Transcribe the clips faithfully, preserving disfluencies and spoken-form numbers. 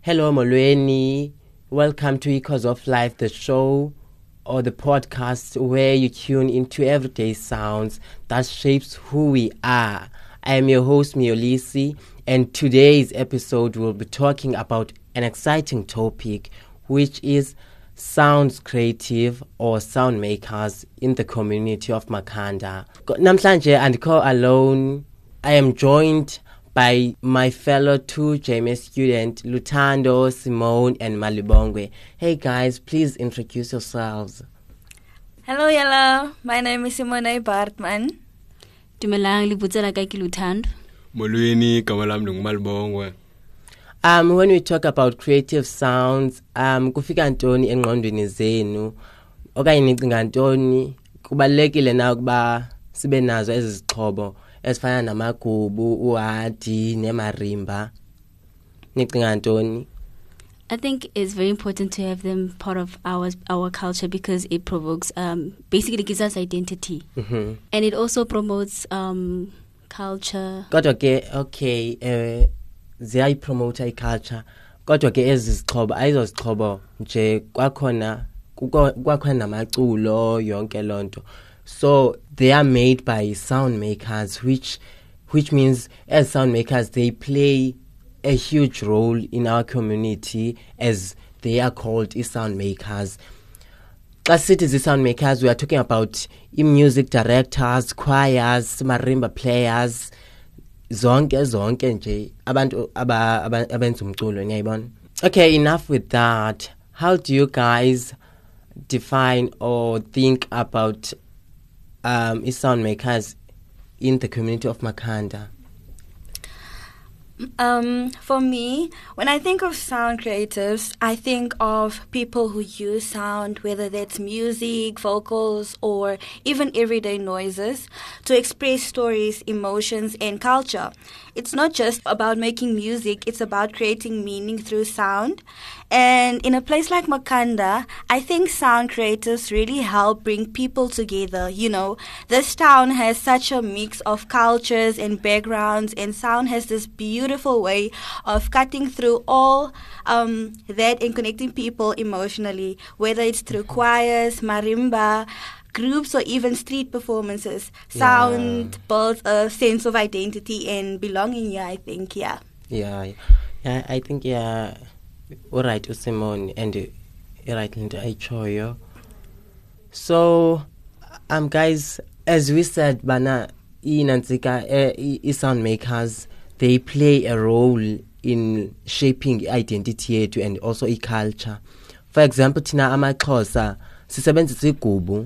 Hello, Molweni. Welcome to Echoes of Life, the show or the podcast where you tune into everyday sounds that shapes who we are. I am your host, Miolisi, and today's episode will be talking about an exciting topic, which is sounds creative or sound makers in the community of Makhanda. Namhlanje andikho alone. I am joined by my fellow two J M A students, Luthando, Simone, and Malibongwe. Hey guys, please introduce yourselves. Hello, hello. My name is Simone Bartman. Dumelang libutsela ka ke Luthando. Molweni gama lami nguMalibongwe. Um, when we talk about creative sounds, um, kufika ntoni engqondweni zenu? Okanye nicinga ntoni? Kubalekile na ukuba sibe nazo ezi zixhobo ezifana namagubu, uHadi, nemarimba. Nicinga ntoni? I think it's very important to have them part of our our culture because it provokes, um, basically gives us identity. Mm-hmm. And it also promotes um, culture. Kodwa ke, okay, eh, ziyayipromote iculture. Kodwa ke ezi zixhobo, ayizo zixhobo nje kwakhona, kwakhona namaculo, yonke lonto. So they are made by sound makers, which which means as sound makers they play a huge role in our community as they are called sound makers. As cities sound makers, we are talking about music directors, choirs, marimba players, zonke zonke nje abantu abenza umculo ngiyayibona. Okay, enough with that. How do you guys define or think about um sound makers in the community of Makhanda? Um, for me, when I think of sound creatives, I think of people who use sound, whether that's music, vocals, or even everyday noises, to express stories, emotions, and culture. It's not just about making music, it's about creating meaning through sound. And in a place like Makhanda, I think sound creators really help bring people together. You know, this town has such a mix of cultures and backgrounds, and sound has this beautiful way of cutting through all um, that and connecting people emotionally, whether it's through choirs, marimba, groups, or even street performances. Sound yeah. builds a sense of identity and belonging here, I think, yeah. Yeah, yeah, I think, yeah, all right, Simone, and all right, Linda, I choyo. So, um, guys, as we said, Bana, i sound makers, they play a role in shaping identity yethu and also i culture. For example, tina amaXhosa sisebenzisa igubu.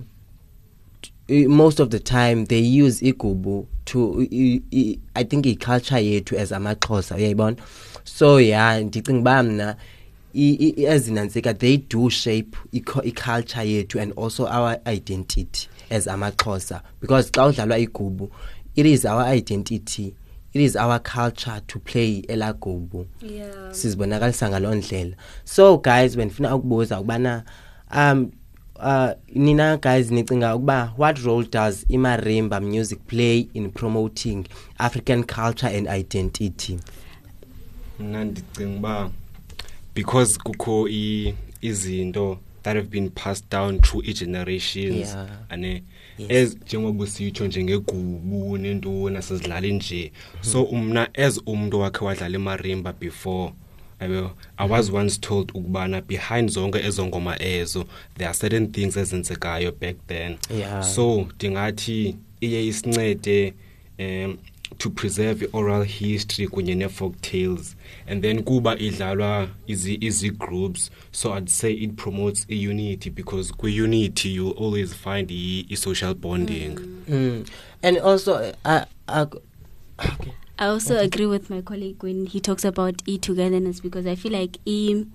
Most of the time they use igubu to I, I think i culture yethu as amaXhosa, uyayibona. So yeah, ndicinga ba mna as inansika they do shape i culture yethu and also our identity as amaXhosa, because xa udlalwa igubu it is our identity. It is our culture to play elagubu. Yeah. Sizibonakalisa ngaloo ndlela. So guys, when funa ukubuza ukubana um uh nina guys nicinga ukuba what role does imarimba music play in promoting African culture and identity? Mna ndicinga ba because kukho izinto that have been passed down through each generations, yeah. ane yes. As njengoba sitsho njengegubu nento nasezidlala nje. So umna as umuntu wakhe wadlala marimba before, I was once told ukubana behind zonke ezongoma ezo there are certain things ezenzekayo back then. Yeah. So dingathi iye isincede um to preserve oral history kunye ne folk tales, and then kuba idlalwa izi easy groups, so I'd say it promotes a unity, because with unity you always find the social bonding. Mm. Mm. And also uh, uh, okay. I also okay. agree with my colleague when he talks about e-togetherness, because I feel like e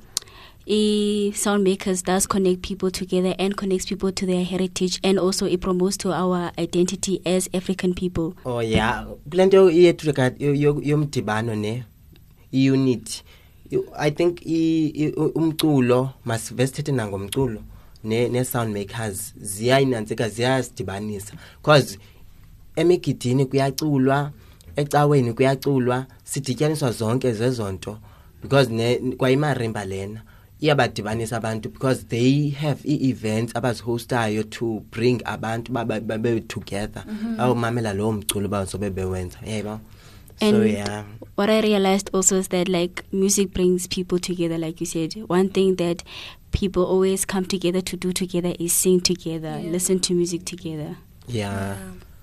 e sound makers does connect people together and connects people to their heritage, and also it promotes to our identity as African people. Oh yeah, kulento yethu yomdibano ne unity. I think umculo masivesithethe nangomculo ne ne sound makers ziyayinantsika ziyasidibanisa, because emigidini kuyaculwa, ecaweni kuyaculwa, sidityaniswa zonke zezonto because kwayimarimba lena iyabadibanisa abantu because they have e-events abazihostayo to bring abantu babe together awumamela lo mculo bazobe bewenza yebo. And so yeah, what I realized also is that like music brings people together, like you said. One thing that people always come together to do together is sing together, yeah. listen to music together. Yeah. yeah.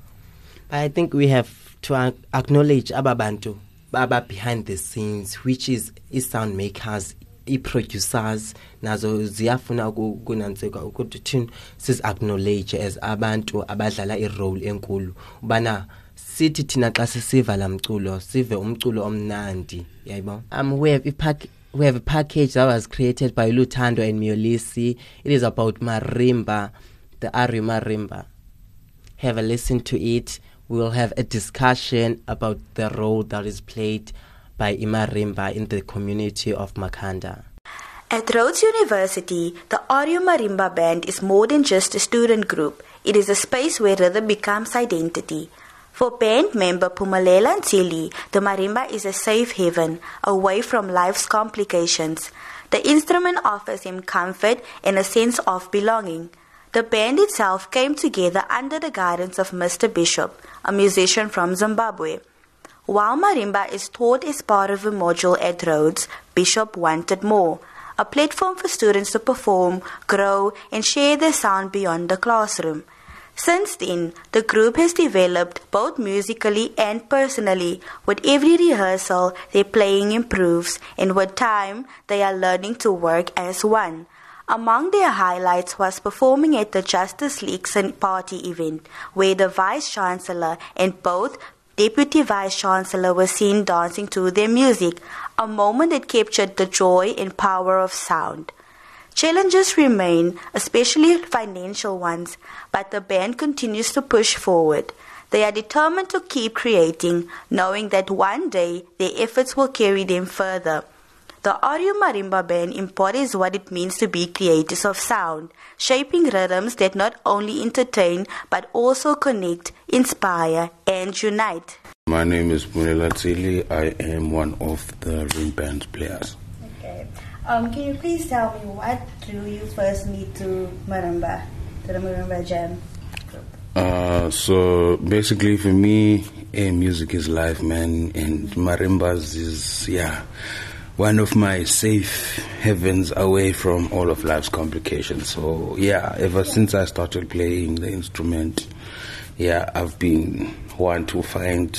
But I think we have to ac- acknowledge ababantu baba behind the scenes, which is sound makers, i-producers, nazo ziyafuna kunantsika ukuthi thina sis acknowledge as abantu abadlala i-role enkulu ubana sithi thina xa sisiva la mculo sive umculo omnandi yayibona. Um we have a pack we have a package that was created by Luthando and Miolisi. It is about marimba, the Ari marimba. Have a listen to it. We will have a discussion about the role that is played by Imarimba in the community of Makhanda. At Rhodes University, the Ario Marimba Band is more than just a student group. It is a space where rhythm becomes identity. For band member Pumalela Ntili, the marimba is a safe haven, away from life's complications. The instrument offers him comfort and a sense of belonging. The band itself came together under the guidance of Mister Bishop, a musician from Zimbabwe. While marimba is taught as part of a module at Rhodes, Bishop wanted more, a platform for students to perform, grow, and share their sound beyond the classroom. Since then, the group has developed both musically and personally. With every rehearsal, their playing improves, and with time, they are learning to work as one. Among their highlights was performing at the Justice League Party event, where the Vice-Chancellor and both Deputy Vice-Chancellor were seen dancing to their music, a moment that captured the joy and power of sound. Challenges remain, especially financial ones, but the band continues to push forward. They are determined to keep creating, knowing that one day their efforts will carry them further. The Ario Marimba Band embodies what it means to be creators of sound, shaping rhythms that not only entertain but also connect, inspire, and unite. My name is Pumalela Ntili. I am one of the ring band players. Okay. Um, can you please tell me what drew you first meet to marimba, to the Marimba Jam group? Uh, so basically, for me, eh, music is life, man, and marimbas is yeah. one of my safe heavens away from all of life's complications. So, yeah, ever since I started playing the instrument, yeah, I've been one to find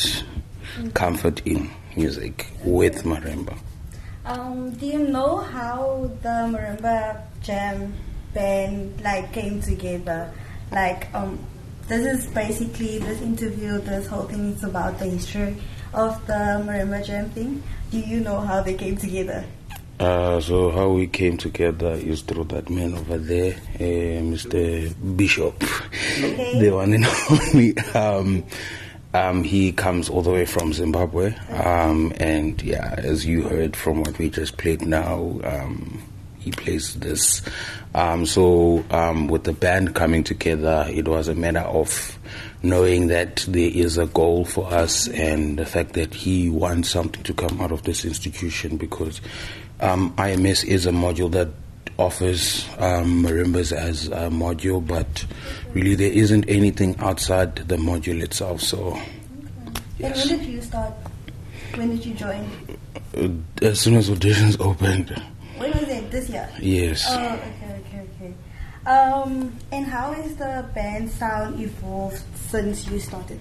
comfort in music with marimba. Um, do you know how the Marimba Jam band like came together? Like, um, this is basically this interview, this whole thing is about the history of the Marimba Jam thing. Do you know how they came together? Uh, so how we came together is through that man over there, uh, Mister Bishop, okay. The one and only. Um, um, he comes all the way from Zimbabwe, um, and yeah, as you heard from what we just played now, um, he plays this. Um, so um, with the band coming together, it was a matter of knowing that there is a goal for us and the fact that he wants something to come out of this institution, because um, I M S is a module that offers um, marimbas as a module, but really there isn't anything outside the module itself. So, okay. Yes. And when did you start? When did you join? Uh, as soon as auditions opened. When was it? This year? Yes. Oh, okay, okay, okay. Um, and how has the band sound evolved since you started?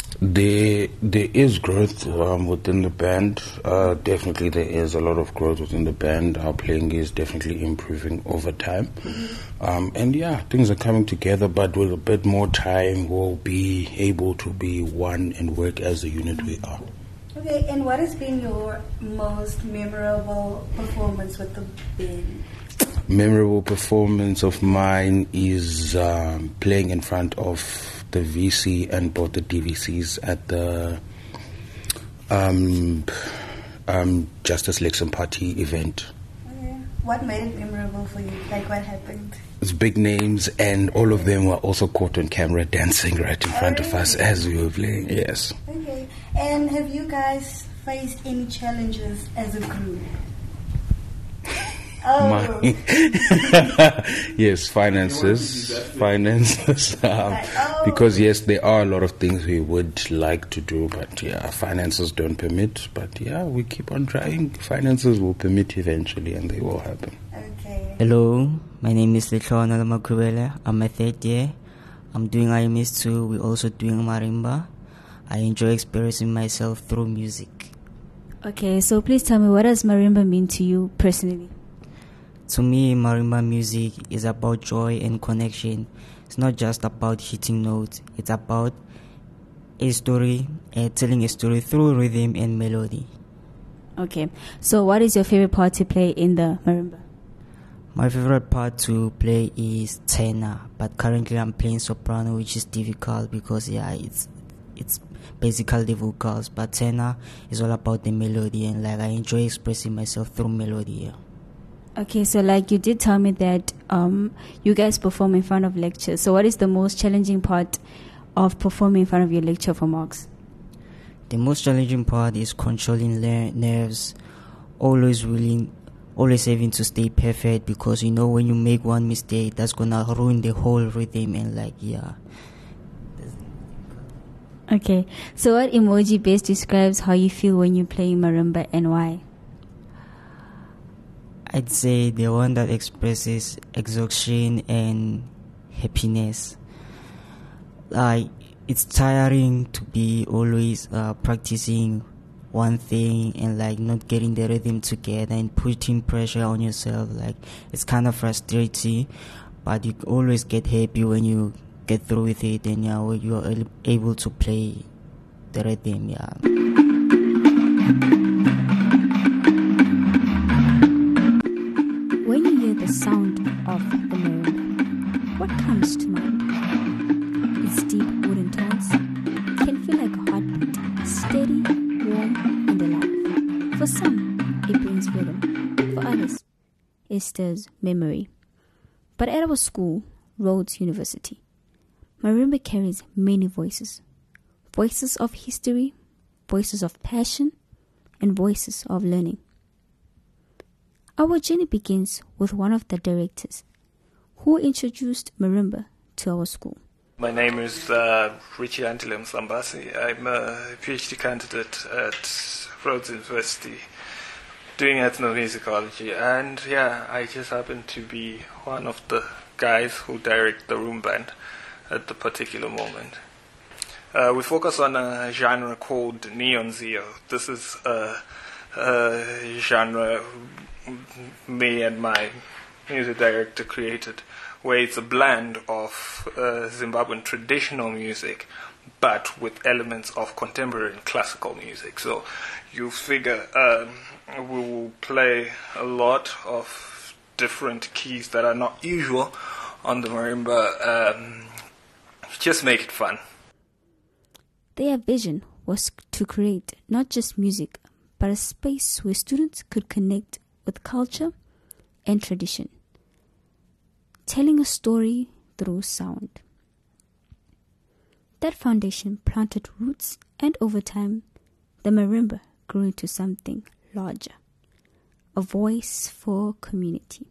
There, there is growth um, within the band. Uh, definitely there is a lot of growth within the band. Our playing is definitely improving over time. Mm-hmm. Um, and yeah, things are coming together, but with a bit more time, we'll be able to be one and work as the unit we are. Okay, and what has been your most memorable performance with the band? Memorable performance of mine is um, playing in front of the V C and both the D V Cs at the um, um, Justice League Party event. Okay. What made it memorable for you? Like, what happened? It's big names, and all of them were also caught on camera dancing right in front oh, really? of us as we were playing. Yes. Okay. And have you guys faced any challenges as a group? Oh. Money. Yes, finances. Finances. Um, oh. Because, yes, there are a lot of things we would like to do, but, yeah, finances don't permit. But, yeah, we keep on trying. Finances will permit eventually, and they will happen. Okay. Hello, my name is Letlona Lamakrubele. I'm a third year. I'm doing I M S two. We're also doing marimba. I enjoy experiencing myself through music. Okay, so please tell me, what does marimba mean to you personally? To me, marimba music is about joy and connection. It's not just about hitting notes. It's about a story, uh, telling a story through rhythm and melody. Okay, so what is your favorite part to play in the marimba? My favorite part to play is tenor, but currently I'm playing soprano, which is difficult because yeah, it's it's basically the vocals. But tenor is all about the melody, and like I enjoy expressing myself through melody. Yeah. Okay, so like you did tell me that um, you guys perform in front of lectures. So what is the most challenging part of performing in front of your lecture for marks? The most challenging part is controlling le- nerves, always willing, always having to stay perfect, because you know when you make one mistake, that's gonna ruin the whole rhythm, and like yeah. Okay, so what emoji best describes how you feel when you play marimba and why? I'd say the one that expresses exhaustion and happiness. Like, it's tiring to be always uh, practicing one thing and like not getting the rhythm together and putting pressure on yourself. Like, it's kind of frustrating, but you always get happy when you get through with it, and yeah, when you are able to play the rhythm. Yeah. When you hear the sound of the marimba, what comes to mind? Its deep wooden tones can feel like a heartbeat, steady, warm, and alive. For some, it brings rhythm. For others, it stirs memory. But at our school, Rhodes University, marimba carries many voices. Voices of history, voices of passion, and voices of learning. Our journey begins with one of the directors who introduced marimba to our school. My name is uh, Richie Antilem Sambasi. I'm a PhD candidate at Rhodes University doing ethnomusicology, and yeah, I just happen to be one of the guys who direct the room band at the particular moment. Uh, we focus on a genre called Neon Zio. This is a, a genre me and my music director created, where it's a blend of uh, Zimbabwean traditional music, but with elements of contemporary and classical music. So you figure um, we will play a lot of different keys that are not usual on the marimba. Um, just make it fun. Their vision was to create not just music, but a space where students could connect with culture and tradition, telling a story through sound. That foundation planted roots, and over time, the marimba grew into something larger, a voice for community.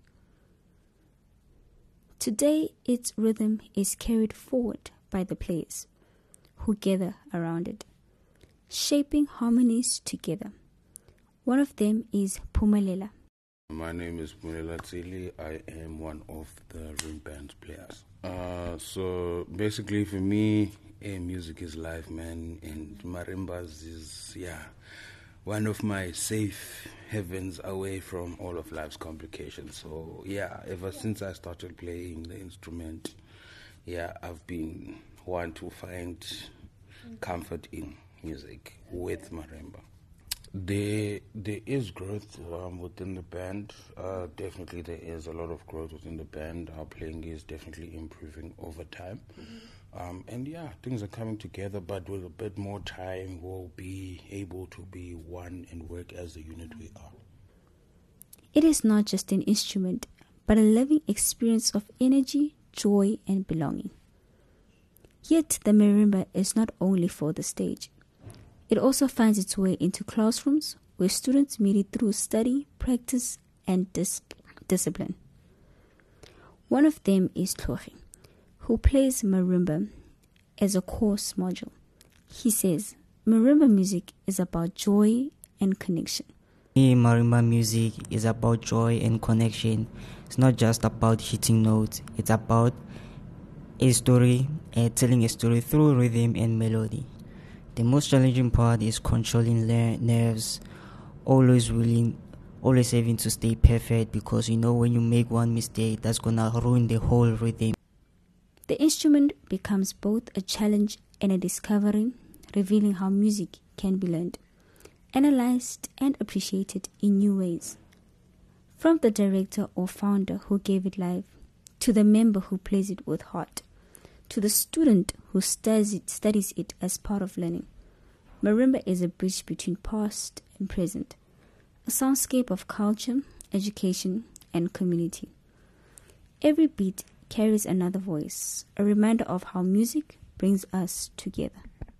Today, its rhythm is carried forward by the players who gather around it, shaping harmonies together. One of them is Pumalela. My name is Pumalela Tsili. I am one of the room band players. Uh, so basically for me, eh, music is life, man, and marimbas is, yeah, one of my safe heavens away from all of life's complications. So yeah, ever since I started playing the instrument, yeah, I've been one to find comfort in music with marimba. There, there is growth um, within the band. Uh, definitely there is a lot of growth within the band. Our playing is definitely improving over time. Mm-hmm. Um, and yeah, things are coming together, but with a bit more time, we'll be able to be one and work as the unit we are. It is not just an instrument, but a living experience of energy, joy, and belonging. Yet the marimba is not only for the stage. It also finds its way into classrooms where students meet it through study, practice, and dis- discipline. One of them is Tlori, who plays marimba as a course module. He says, marimba music is about joy and connection. Marimba music is about joy and connection. It's not just about hitting notes. It's about a story, uh, telling a story through rhythm and melody. The most challenging part is controlling le- nerves, always willing, always having to stay perfect, because you know when you make one mistake, that's gonna ruin the whole rhythm. The instrument becomes both a challenge and a discovery, revealing how music can be learned, analyzed, and appreciated in new ways. From the director or founder who gave it life, to the member who plays it with heart, to the student who studies it, studies it as part of learning, marimba is a bridge between past and present, a soundscape of culture, education, and community. Every beat carries another voice, a reminder of how music brings us together.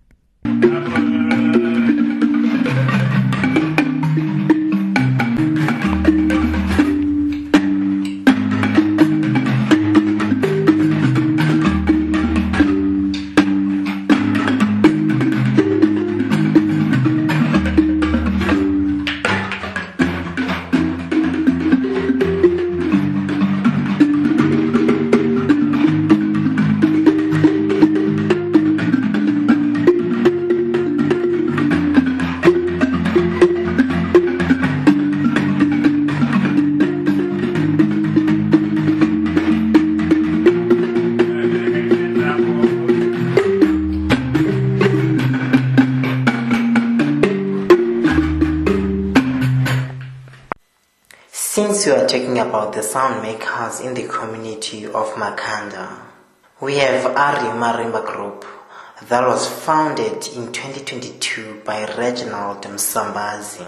Since we are talking about the sound makers in the community of Makhanda, we have Ari Marimba Group that was founded in twenty twenty-two by Reginald Msambazi.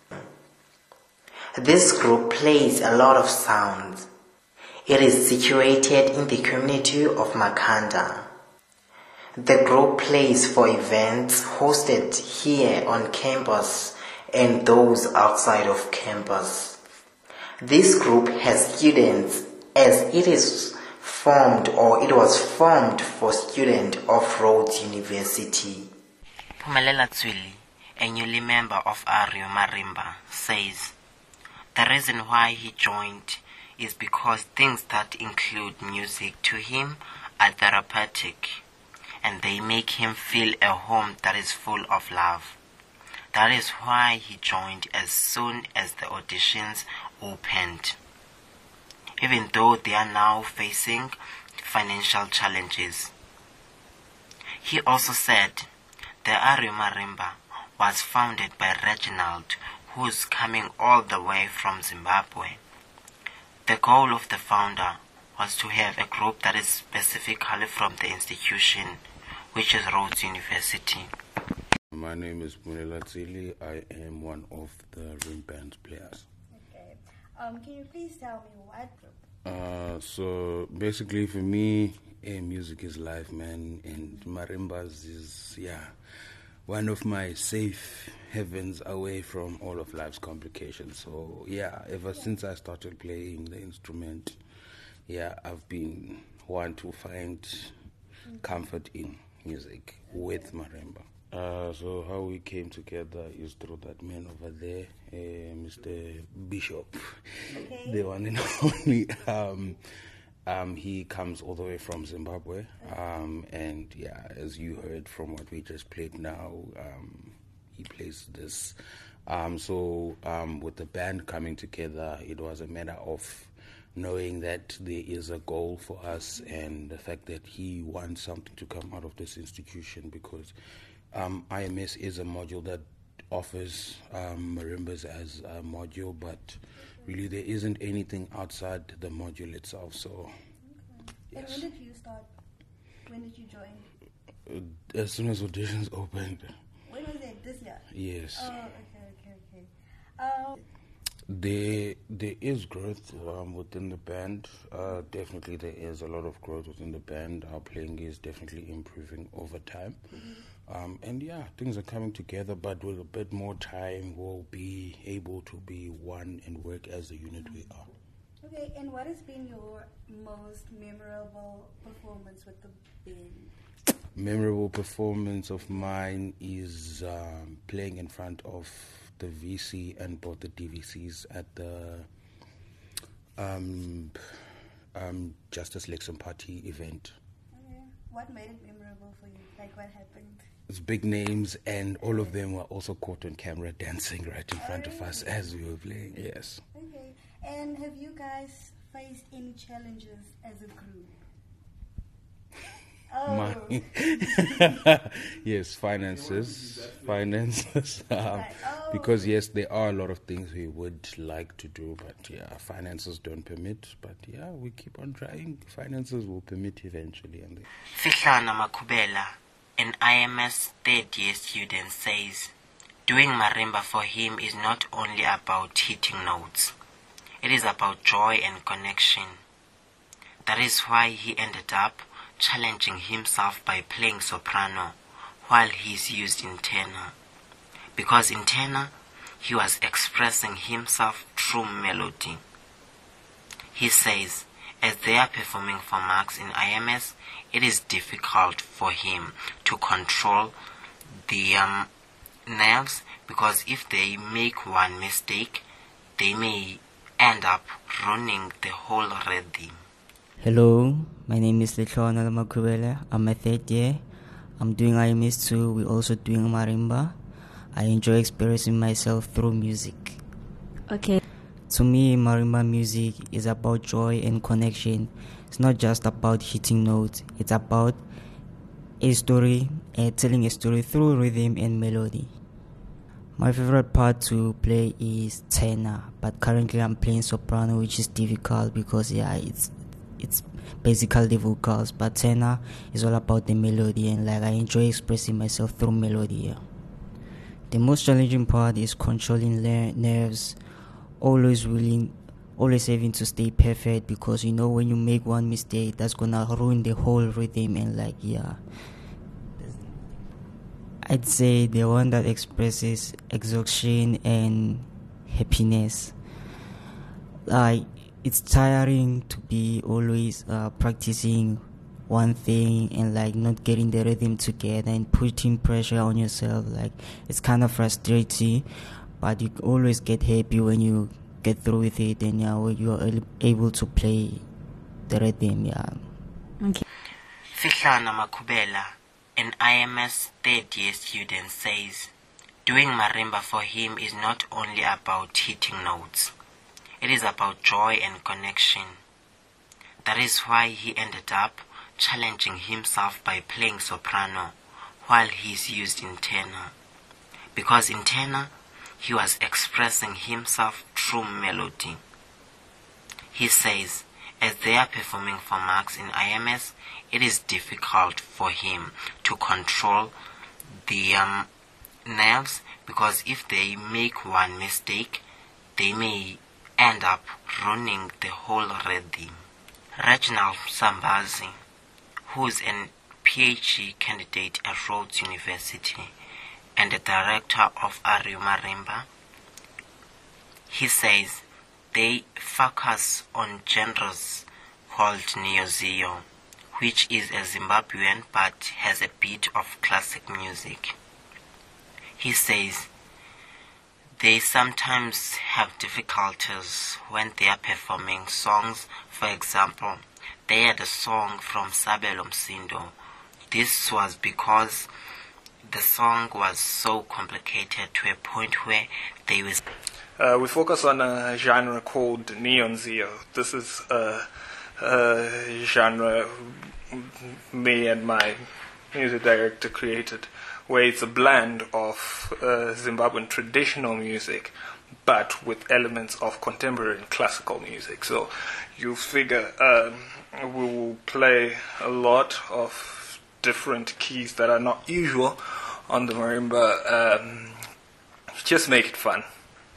This group plays a lot of sounds. It is situated in the community of Makhanda. The group plays for events hosted here on campus and those outside of campus. This group has students as it is formed or it was formed for students of Rhodes University. Phumelela Tswili, a newly member of Ario Marimba, says the reason why he joined is because things that include music to him are therapeutic and they make him feel a home that is full of love. That is why he joined as soon as the auditions opened, even though they are now facing financial challenges. He also said the Ario Marimba was founded by Reginald, who is coming all the way from Zimbabwe. The goal of the founder was to have a group that is specifically from the institution, which is Rhodes University. My name is Phumelela Tswili. I am one of the ring band players. Okay. Um, can you please tell me what group? Uh, so basically for me, eh, music is life, man, and marimbas is, yeah, one of my safe heavens away from all of life's complications. So yeah, ever since I started playing the instrument, yeah, I've been one to find comfort in music with marimba. Uh, so how we came together is through that man over there, uh, Mister Bishop, okay. The one and only. Um, um, he comes all the way from Zimbabwe, um, and yeah, as you heard from what we just played now, um, he plays this. Um, so um, with the band coming together, it was a matter of knowing that there is a goal for us, and the fact that he wants something to come out of this institution, because Um, I M S is a module that offers um, marimbas as a module, but really there isn't anything outside the module itself. So, okay. Yes. And when did you start? When did you join? Uh, as soon as auditions opened. When was it? This year? Yes. Oh, okay, okay, okay. Um, There, there is growth um, within the band. Uh, definitely there is a lot of growth within the band. Our playing is definitely improving over time. Mm-hmm. Um, and yeah, things are coming together, but with a bit more time, we'll be able to be one and work as the unit we are. Okay, and what has been your most memorable performance with the band? Memorable performance of mine is um, playing in front of the V C and both the D V Cs at the um, um, Justice Lexham Party event. Okay. What made it memorable for you? Like, what happened? It's big names, and all of them were also caught on camera dancing right in front Oh, of us really? as we were playing. Yes. Okay, and have you guys faced any challenges as a group? Oh, My yes, finances, finances. um, Right. Oh. Because yes, there are a lot of things we would like to do, but yeah, finances don't permit. But yeah, we keep on trying. Finances will permit eventually, and Fihlana Makubela, an I M S third year student, says doing marimba for him is not only about hitting notes, it is about joy and connection. That is why he ended up challenging himself by playing soprano while he is used in tenor. Because in tenor, he was expressing himself through melody. He says, as they are performing for marks in I M S, it is difficult for him to control the um, nerves, because if they make one mistake, they may end up ruining the whole rhythm. Hello, my name is Letlona Makubela. I'm a third year. I'm doing I M S two. We're also doing marimba. I enjoy expressing myself through music. Okay. To me, marimba music is about joy and connection. It's not just about hitting notes. It's about a story, uh, telling a story through rhythm and melody. My favorite part to play is tenor, but currently I'm playing soprano, which is difficult because yeah, it's it's basically the vocals, but tenor is all about the melody, and like I enjoy expressing myself through melody. Yeah. The most challenging part is controlling le- nerves, always willing, always having to stay perfect, because you know when you make one mistake, that's gonna ruin the whole rhythm, and like yeah. I'd say the one that expresses exhaustion and happiness. Like, it's tiring to be always uh, practicing one thing and like not getting the rhythm together and putting pressure on yourself. Like, it's kind of frustrating, but you always get happy when you get through with it, and yeah, when you are able to play the rhythm. Yeah. Okay. Fihlana Makubela, an I M S third year student, says doing marimba for him is not only about hitting notes, it is about joy and connection. That is why he ended up challenging himself by playing soprano while he is used in tenor. Because in tenor, he was expressing himself through melody. He says, as they are performing for marks in I M S, it is difficult for him to control the um, nerves, because if they make one mistake, they may end up ruining the whole rhythm. Reginald Sambazi, who is a PhD candidate at Rhodes University and the director of Ario Marimba, he says they focus on genres called Neo-Zeo, which is a Zimbabwean but has a bit of classic music. He says they sometimes have difficulties when they are performing songs. For example, they had a song from Sabelo Msindo. This was because the song was so complicated to a point where they was... Uh, we focus on a genre called Neo-Zeo. This is a, a genre me and my music director created, where it's a blend of uh, Zimbabwean traditional music, but with elements of contemporary and classical music. So you figure um, we will play a lot of different keys that are not usual on the marimba. Um, just make it fun.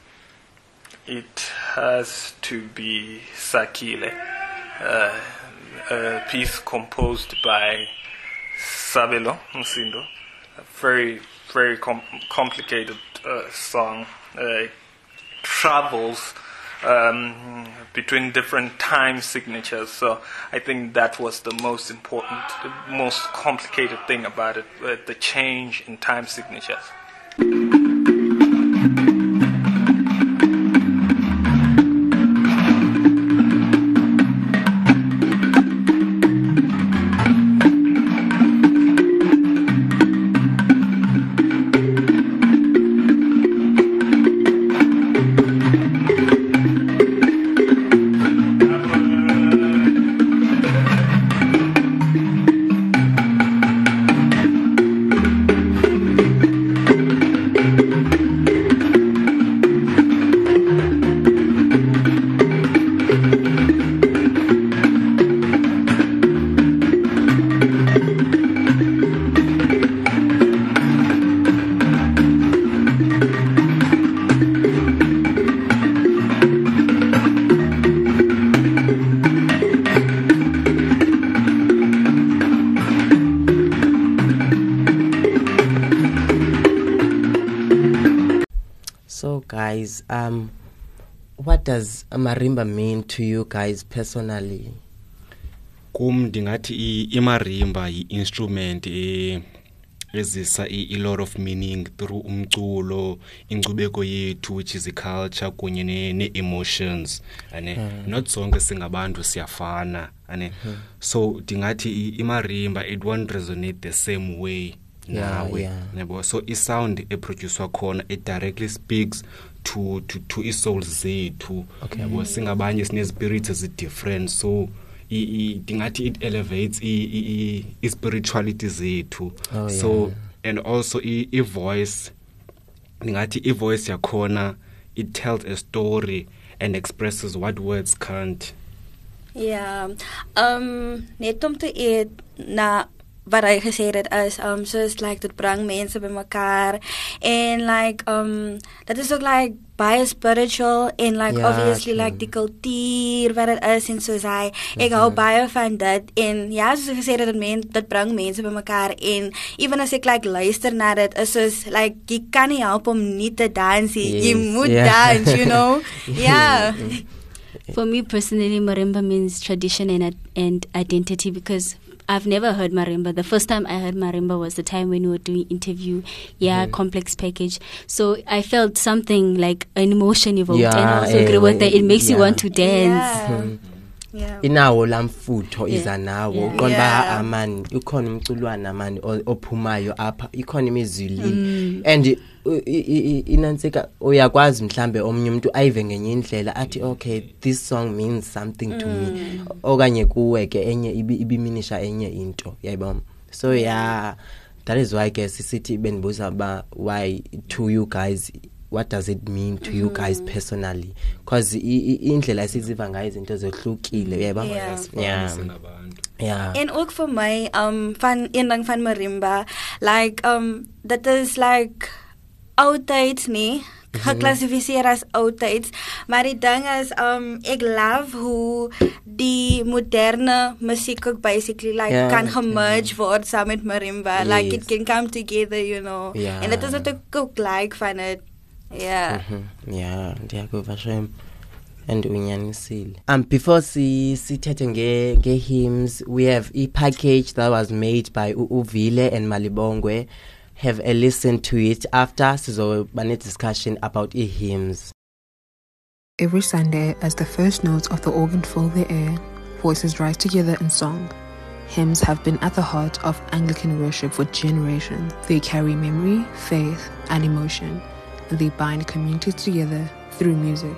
It has to be Sakile, uh, a piece composed by Sabelo Msindo. A very, very com- complicated uh, song. Uh, it travels um, between different time signatures. So I think that was the most important, the most complicated thing about it, uh, the change in time signatures. So guys, um, what does marimba mean to you guys personally? Kum ndingathi imarimba yi-instrument ezisa a lot of meaning through umculo, inkcubeko yethu, which is culture kunye ne-emotions. Ane hmm. Not zonke singabantu siyafana. Ane hmm. So ndingathi imarimba it won't resonate the same way. Yeah, yeah. Nebo. So i sound eproduced khona it directly speaks to to to i souls zethu. Okay. Yabo singabanye sine spirits is different, so dingathi it elevates i spirituality zethu. Oh, so yeah. And also i, i voice dingathi i voice yakhona it tells a story and expresses what words can't. Yeah. Um net om te eet na wat hy gesê het is um soos like dit bring mense bymekaar en like um dat is ook like baie spiritual en like Ja, obviously true. like die kultuur wat dit is en soos hy ek hou baie van dit en ja soos ek gesê het dit men dit bring mense bymekaar en even as ek like luister na dit is soos like jy kan nie help om nie te dans nie. Jy Yes, moet yeah. dance, you know. Yeah. For me personally, marimba means tradition and and identity because I've never heard marimba. The first time I heard marimba was the time when we were doing interview, yeah, Mhm. complex package. So I felt something like an emotion evoked, Yeah, and I also eh, agree with that. It makes you yeah. want to dance. Yeah. Yeah. Inawo lamfutho Yeah. iza nawo Yeah. uqonda Yeah. ba amani ukhona umculwana mani o- ophumayo apha ikhona imizwili Mm. and u- i- i- i- inansika uyakwazi mhlambe omnye umuntu ayive ngenye indlela athi okay this song means something to me okanye kuwe ke enye ibi- ibiminisha enye into yayibona so yeah that is why ke sisithi benibuza ba why to you guys what does it mean to you guys personally because indlela esiziva ngayo izinto zehlukile uyayibona Yeah. yeah Singabantu. yeah En ook vir my um van een ding van marimba like um dit is like oudtyds nie geklassifiseer as oudtyds maar die ding is um ek love hoe die moderne musiek ook basically like Ja, kan gemerge word saam met marimba like it Yes. can come together you know Ja. en dit is wat ek ook like van dit yeah. Mhm. Yeah, ndiyakuva shem and unyanisile. Um before si sithethe nge nge hymns we have a package that was made by U- Uvile and Malibongwe. Have a listen to it after sizoba ne discussion about e hymns. Every Sunday, as the first notes of the organ fill the air, voices rise together in song. Hymns have been at the heart of Anglican worship for generations. They carry memory, faith, and emotion, and they bind communities together through music.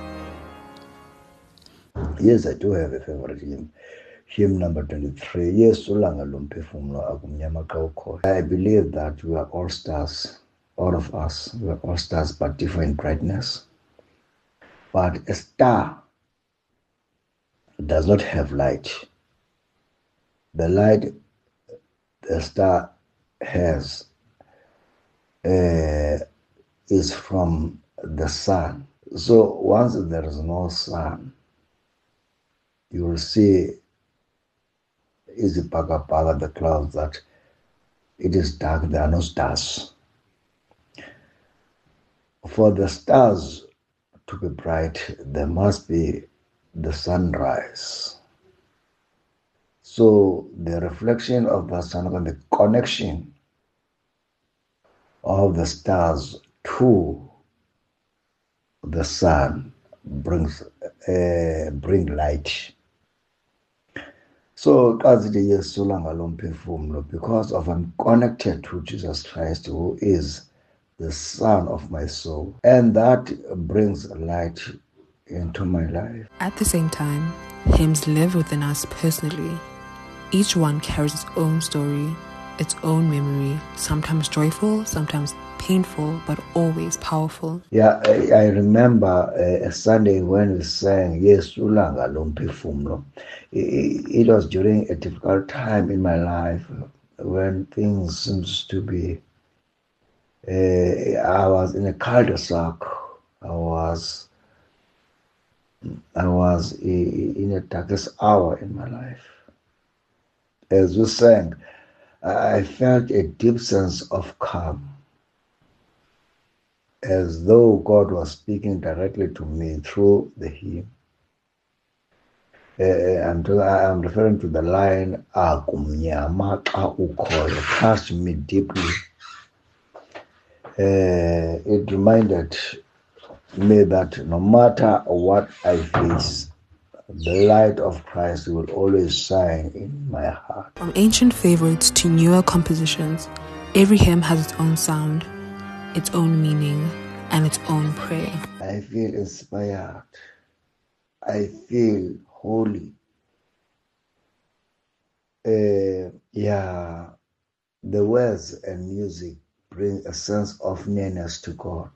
Yes, I do have a favorite hymn. Hymn number twenty-three. Yes, Ulanga Lumphefumlo Akumnyama Kauko. I believe that we are all stars, all of us, we are all stars but different brightness. But a star does not have light. The light the star has uh, is from the sun. So once there is no sun, you will see easy paga paga the clouds that it is dark, there are no stars. For the stars to be bright, there must be the sunrise. So the reflection of the sun and the connection of the stars to the sun brings uh, bring light. So because I'm connected to Jesus Christ, who is the Son of my soul, and that brings light into my life. At the same time, hymns live within us personally. Each one carries its own story, its own memory, sometimes joyful, sometimes painful, but always powerful. Yeah, I, I remember uh, a Sunday when we sang Yes Ulanga Lompefumlo. It, it was during a difficult time in my life when things seems to be. Uh, I was in a cul-de-sac. I was, I was in a darkest hour in my life. As we sang, I felt a deep sense of calm, as though God was speaking directly to me through the hymn. Uh, I'm, to, I'm referring to the line, it touched me deeply. Uh, it reminded me that no matter what I face, the light of Christ will always shine in my heart. From ancient favorites to newer compositions, every hymn has its own sound, its own meaning, and its own prayer. I feel inspired. I feel holy. Uh, yeah, the words and music bring a sense of nearness to God.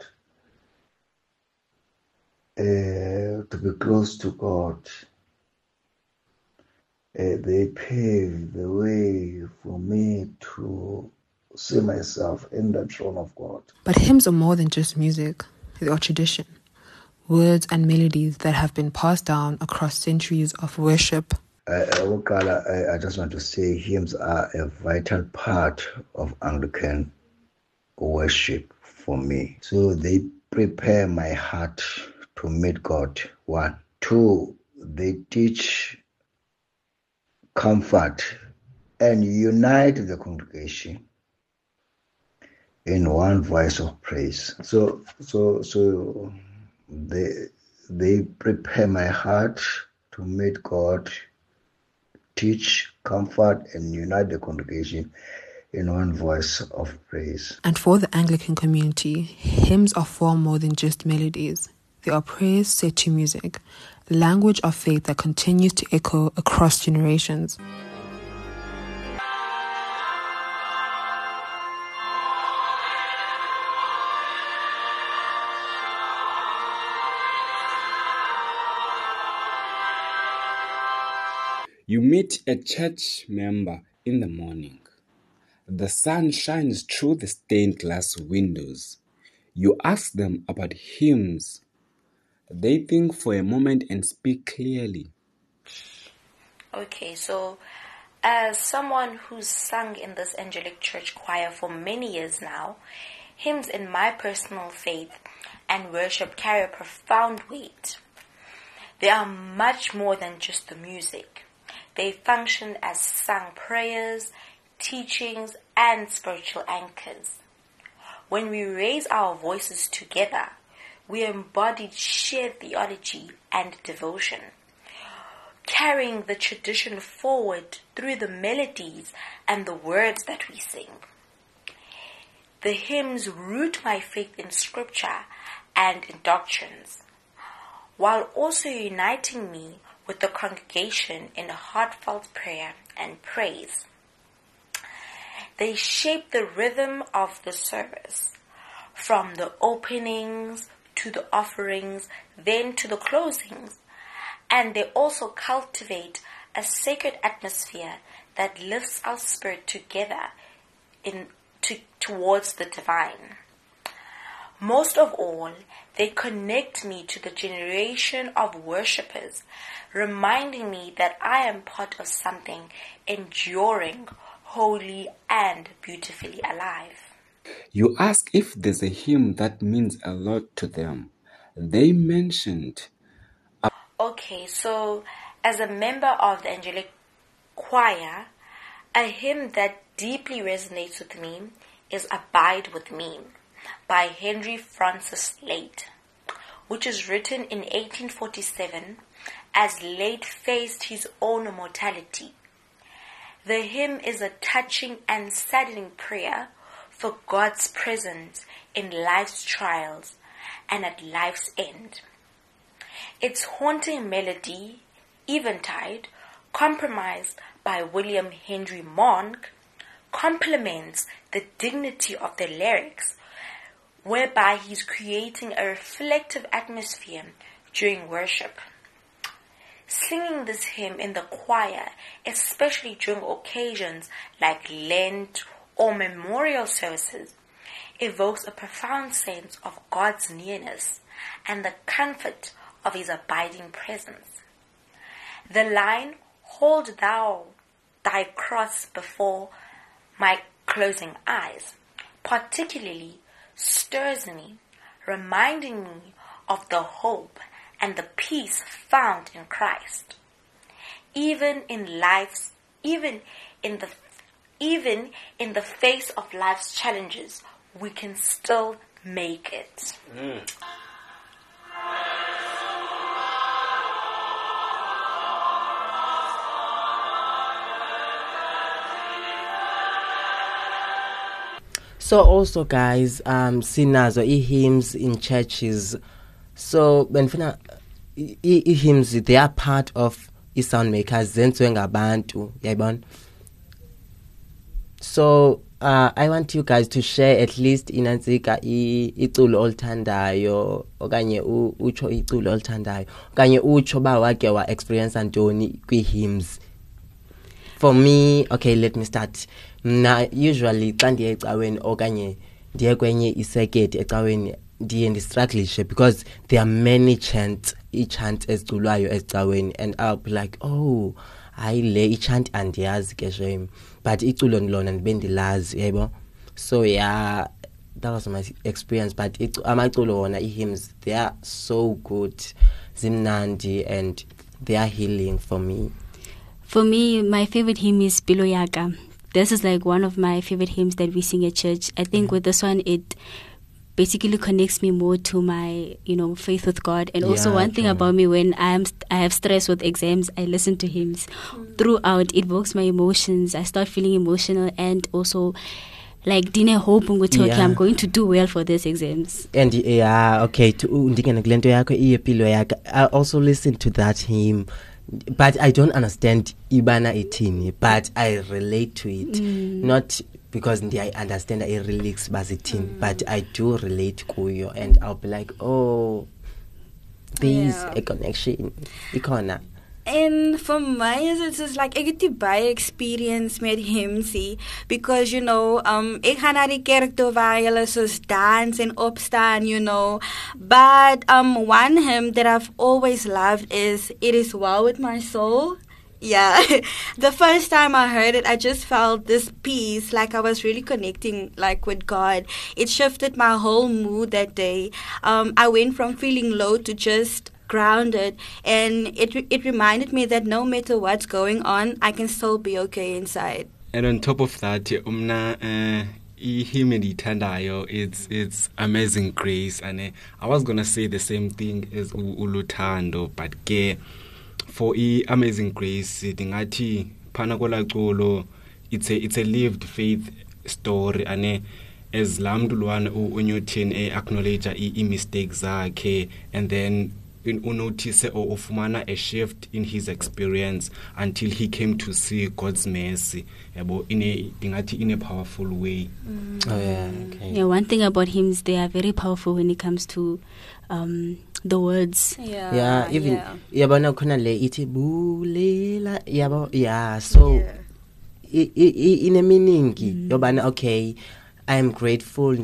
Uh, to be close to God. Uh, they pave the way for me to see myself in the throne of God. But hymns are more than just music. They are tradition, words and melodies that have been passed down across centuries of worship. I, I, I just want to say hymns are a vital part of Anglican worship for me. So they prepare my heart to meet God, one. Two, they teach, comfort, and unite the congregation in one voice of praise. So, so, so they they prepare my heart to meet God, teach, comfort, and unite the congregation in one voice of praise. And for the Anglican community, hymns are far more than just melodies. They are prayers set to music, the language of faith that continues to echo across generations. You meet a church member in the morning. The sun shines through the stained glass windows. You ask them about hymns. They think for a moment and speak clearly. Okay, so as someone who's sung in this angelic church choir for many years now, hymns in my personal faith and worship carry a profound weight. They are much more than just the music. They function as sung prayers, teachings, and spiritual anchors. When we raise our voices together, we embodied shared theology and devotion, carrying the tradition forward through the melodies and the words that we sing. The hymns root my faith in scripture and in doctrines, while also uniting me with the congregation in a heartfelt prayer and praise. They shape the rhythm of the service, from the openings to the offerings, then to the closings, and they also cultivate a sacred atmosphere that lifts our spirit together in to, towards the divine. Most of all, they connect me to the generation of worshippers, reminding me that I am part of something enduring, holy, and beautifully alive. You ask if there's a hymn that means a lot to them, They mentioned. Okay, so as a member of the angelic choir, a hymn that deeply resonates with me is Abide With Me by Henry Francis Slade, which is written in eighteen forty-seven as Slade faced his own mortality. The hymn is a touching and saddening prayer for God's presence in life's trials and at life's end. Its haunting melody, Eventide, compromised by William Henry Monk, complements the dignity of the lyrics, whereby he's creating a reflective atmosphere during worship. Singing this hymn in the choir, especially during occasions like Lent or memorial services, evokes a profound sense of God's nearness and the comfort of his abiding presence. The line, "Hold thou thy cross before my closing eyes," particularly stirs me, reminding me of the hope and the peace found in Christ. Even in life's, even in the, even in the face of life's challenges, we can still make it. Mm. So also, guys, um, sinazo i-hymns in churches. So when fina i-hymns, they are part of i-sound makers zenziwe ngabantu, yayibona. So uh, I want you guys to share at least inansika iculo olthandayo okanye ucho iculo olthandayo okanye ucho ba wake wa experience antoni kwi-hymns. For me, okay, let me start. Mna usually xa ndiye ecaweni okanye ndiye kwenye iseketi ecaweni ndiye ndistrugglishe because there are many chants, i-chants eziculwayo ecaweni, and I'll be like, oh, hayi le i-chant andiyazi ke shame, but iculo lona ndibe ndilazi, yebo. So yeah, that was my experience. But amaculo wona i-hymns, they are so good, zimnandi, and they are healing for me. For me, my favorite hymn is Pelo Yaka. This is like one of my favorite hymns that we sing at church. I think mm-hmm. with this one, it basically connects me more to my, you know, faith with God. And also yeah, one thing about me, when I'm st- I have stress with exams, I listen to hymns. Mm-hmm. Throughout, it evokes my emotions. I start feeling emotional, and also like dine hope ukuthi okay, I'm going to do well for these exams. And yeah, okay, to ndingena kulento yakho iyepilo yakho. I also listen to that hymn. But I don't understand ibana itini, but I relate to it. Mm. Not because I understand the lyrics bazitini, mm. but I do relate kuyo, and I'll be like, oh, there's yeah. a connection. Ikona. And for my, it's just like I get to buy experience met him, see, because you know, um, ek gaan na die kerk toe waar hulle soos dance en opstaan, you know. But um, one hymn that I've always loved is "It Is Well With My Soul." Yeah, the first time I heard it, I just felt this peace, like I was really connecting, like with God. It shifted my whole mood that day. Um, I went from feeling low to just grounded, and it it reminded me that no matter what's going on, I can still be okay inside. And on top of that, umna uh, hymn endiyithandayo, it's it's Amazing Grace, and uh, I was gonna say the same thing as uLuthando, but ke for I Amazing Grace ndingathi phana kola culo, it's a it's a lived faith story, and uh, as lamntu lwana uNewton uh, acknowledge I mistakes zakhe, and then unotice or ufumana a shift in his experience until he came to see God's mercy yabo in a in a powerful way. Mm. Oh yeah, okay. Yeah, one thing about hymns, they are very powerful when it comes to um the words. Yeah. Yeah, even yabona khona le ithi bulela yabo, yeah, so yeah. in a meaning yobana okay, I am grateful.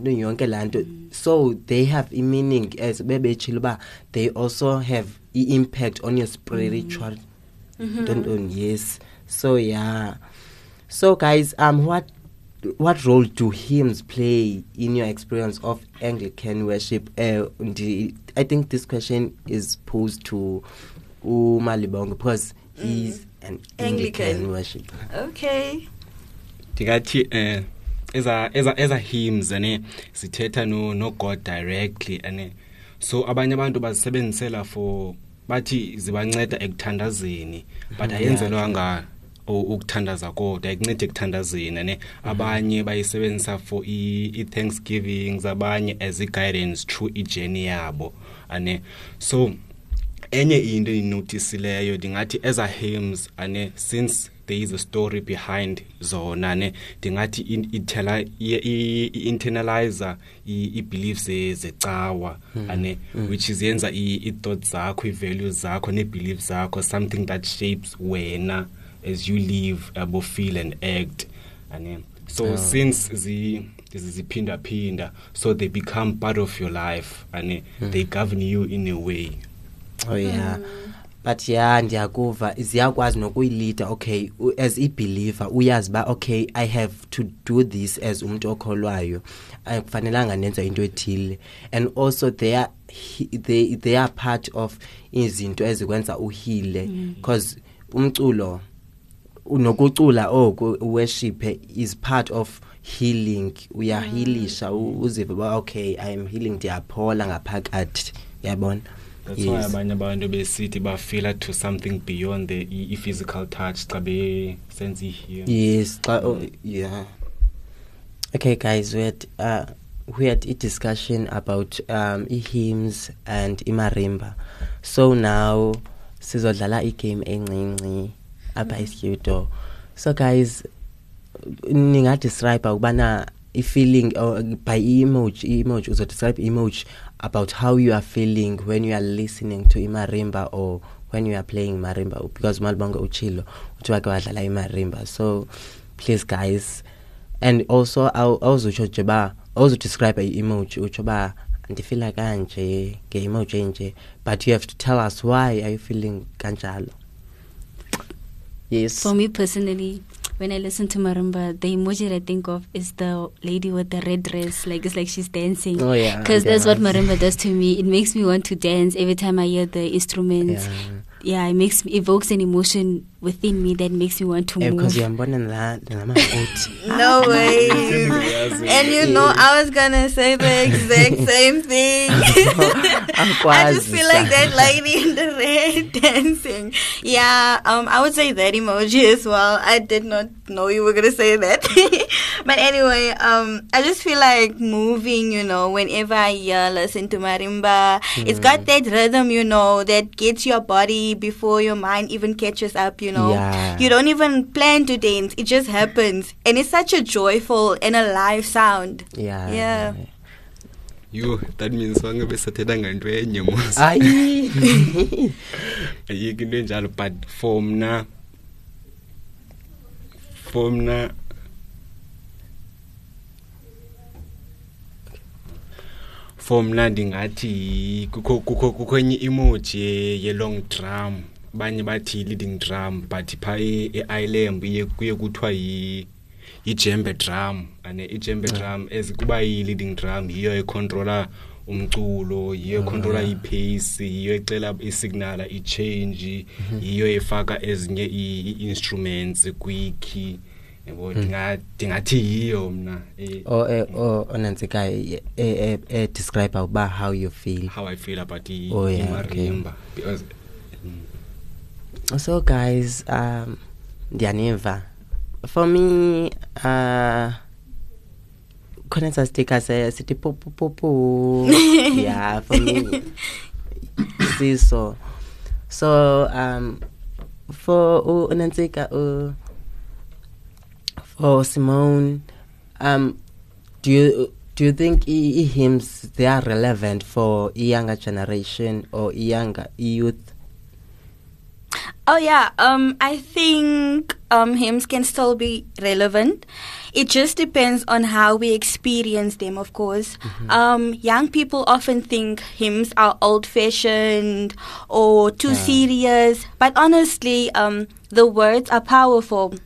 So they have a meaning as bebe chiluba. They also have the impact on your spiritual. Mm-hmm. Yes. So yeah. So guys, um, what what role do hymns play in your experience of Anglican worship? Uh, the, I think this question is posed to uMalibongo because he's an Anglican, Anglican worshiper. Okay. Ndingathi eh eza eza eza hymns ane sithetha no no God directly ane so abanye abantu bazisebenzisela for bathi zibanceda ekuthandazeni but ayenzelwanga ukuthandaza kodwa ikuncede ekuthandazeni ane abanye bayisebenzisa for i Thanksgiving zabanye as a guidance through i journey yabo ane so enye into inothisileyo ndingathi as a hymns ane since there is a story behind zona ne ndingathi itela internalizer i beliefs zecawa ane which is yenza i thoughts zakho i values zakho ne beliefs zakho something that shapes wena as you live abo feel and act ane so oh. Since zi ziphinda phinda so they become part of your life ane mm. They govern you in a way. Oh yeah. Mm. But yeah, ndiyakuva ziyakwazi nokuyilida okay as a believer uyazi ba okay I have to do this as umuntu okholwayo akufanelanga nenza into ethile and also they are they they are part of izinto ezikwenza uhile because umculo unokucula oku worship is part of healing uyahilisha uzive ba okay I am healing ndiyaphola ngaphakathi yabona. That's yes. Why abanye abantu besithi ba feel to something beyond the e physical touch xa be sense here. Yes, oh, yeah. Okay guys, we had uh, we had a discussion about um hymns and imarimba. So now sizodlala i game encinci apha estudio. So guys, ninga describe ukubana I feeling or by emoji emoji uzo describe emoji about how you are feeling when you are listening to imarimba or when you are playing marimba because Malibongo uchilo uthiwa ke wadlala imarimba. So please guys, and also I also utsho ba also describe a emoji utsho ba ndifila kanje ke emoji nje but you have to tell us why are you feeling kanjalo. Yes, for me personally, when I listen to marimba, the emoji that I think of is the lady with the red dress, like it's like she's dancing. Oh yeah, because that's what marimba does to me. It makes me want to dance every time I hear the instruments. Yeah, yeah it makes me evokes an emotion within me that makes me want to yeah, move. Because you're born in that, no way. And you know, I was gonna say the exact same thing. I just feel like that lady in the red dancing. Yeah, um, I would say that emoji as well. I did not know you were gonna say that. But anyway, um, I just feel like moving, you know, whenever I uh, listen to marimba. Mm. It's got that rhythm, you know, that gets your body before your mind even catches up, you know. Yeah. You don't even plan to dance. It just happens. And it's such a joyful and alive sound. Yeah. Yeah. yeah. You, that means wange besathela ngento enye mos. Ayi. Ayike into enjalo but for mna for mna for mna ndingathi kukho kukho kukho enye emoji ye long drum banye bathi leading drum but pha e-island iye kuye kuthiwa yi ijembe drum ane ijembe drum ezikuba yi leading drum yiyo econtroller umculo yiyo econtroller ipace yiyo ecela isignal ichange yiyo efaka ezinye i-instruments kwi-key yabo ndingathi yiyo mna oh oh onantsikayo eh eh describe about how you feel how I feel about the oh, yeah, marimba okay. Because so guys um ndiyaniva for me uh khona sticker say sithi popo popo yeah for me so so um for unantsika uh for Simone um do you do you think e hymns they are relevant for a younger generation or a younger youth? Oh yeah, um, I think um, hymns can still be relevant. It just depends on how we experience them, of course. Mm-hmm. Um, young people often think hymns are old-fashioned or too yeah. serious, but honestly, um, the words are powerful.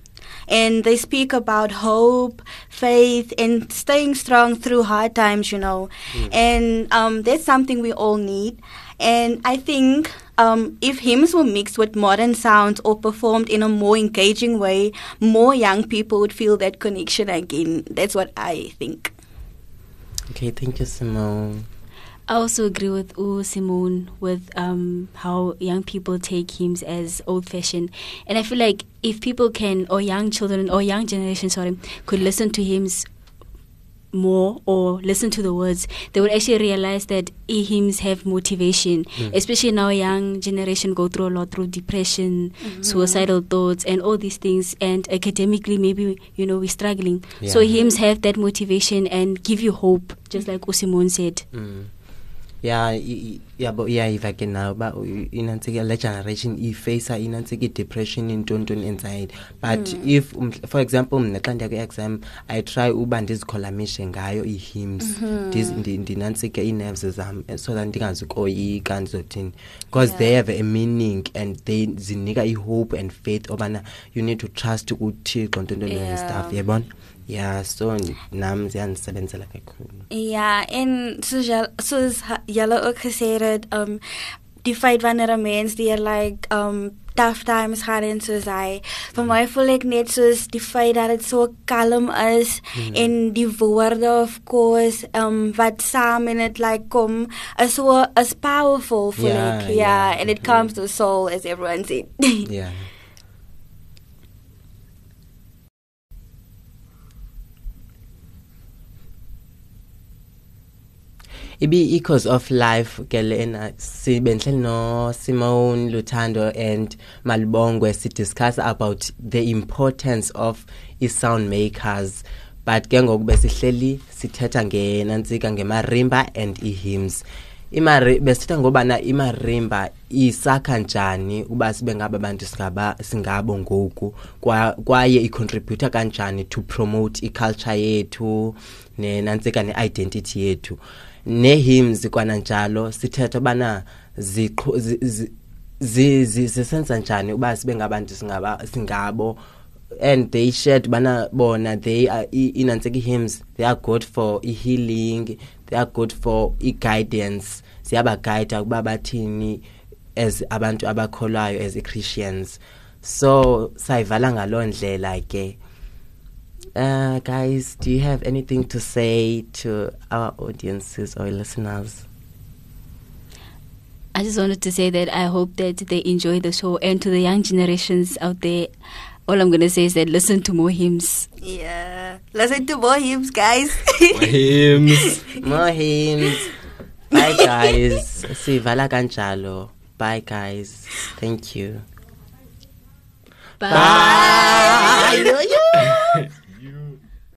and they speak about hope, faith, and staying strong through hard times, you know. Mm. And um, that's something we all need. And I think um, if hymns were mixed with modern sounds or performed in a more engaging way, more young people would feel that connection again. That's what I think. Okay, thank you, Simone. I also agree with U Simone with um, how young people take hymns as old-fashioned, and I feel like if people can, or young children, or young generation, sorry, could listen to hymns more or listen to the words, they would actually realize that hymns have motivation. Mm. Especially now, young generation go through a lot through depression, mm-hmm. suicidal thoughts, and all these things. And academically, maybe you know we're struggling. Yeah. So hymns have that motivation and give you hope, just like Usimon said. Mm. Yeah, yeah, but yeah, if I can now, but in a generation, if face a in a depression in tontun inside. But mm. if, um, for example, mnatanda exam, I try uban this colamishen gayo i hymns, this in the in the nansike in nerves exam, so that things go i can certain because they have a meaning and they ziniga i hope and faith. Obana, you need to trust to uti content and stuff. Yeah, bon. Yeah, so nam ziyanisebenzela kakhulu. Yeah, en soos soos julle ook gesê het, um die feit wanneer 'n mens die like um tough times gaan en soos hy, vir my voel ek net soos die feit dat dit so kalm is mm. en die woorde of course um wat saam in it like kom is so is powerful voel yeah, ek. Yeah, yeah, and it comes to the soul as everyone said. Yeah. Ibi echoes of life Gelena sibenhle no Simone Luthando and Malibongwe si discuss about the importance of i-sound makers, but ke ngokube sihleli sithetha ngenansika ngemarimba and i-hymns. Imari besithetha ngoba na imarimba isakha njani uba sibe ngaba abantu singaba singabo ngoku kwaye i-contribute kanjani to promote i-culture yethu nenansika ne-identity yethu. Ne-hymns kwananjalo sithetha bana zisenza njani uba sibe ngabantu singaba singabo, and they shared bana bona they are inanseki hymns, they are good for healing, they are good for guidance, siyaba guide ukuba bathini as abantu abakholwayo as Christians. So sayivala ngaloo ndlela ke. Uh, guys, do you have anything to say to our audiences or listeners? I just wanted to say that I hope that they enjoy the show, and to the young generations out there, all I'm going to say is that listen to more hymns. Yeah, listen to more hymns, guys. More hymns. More hymns. Bye, guys. Sivala kanjalo. Bye, guys. Thank you. Bye. Bye.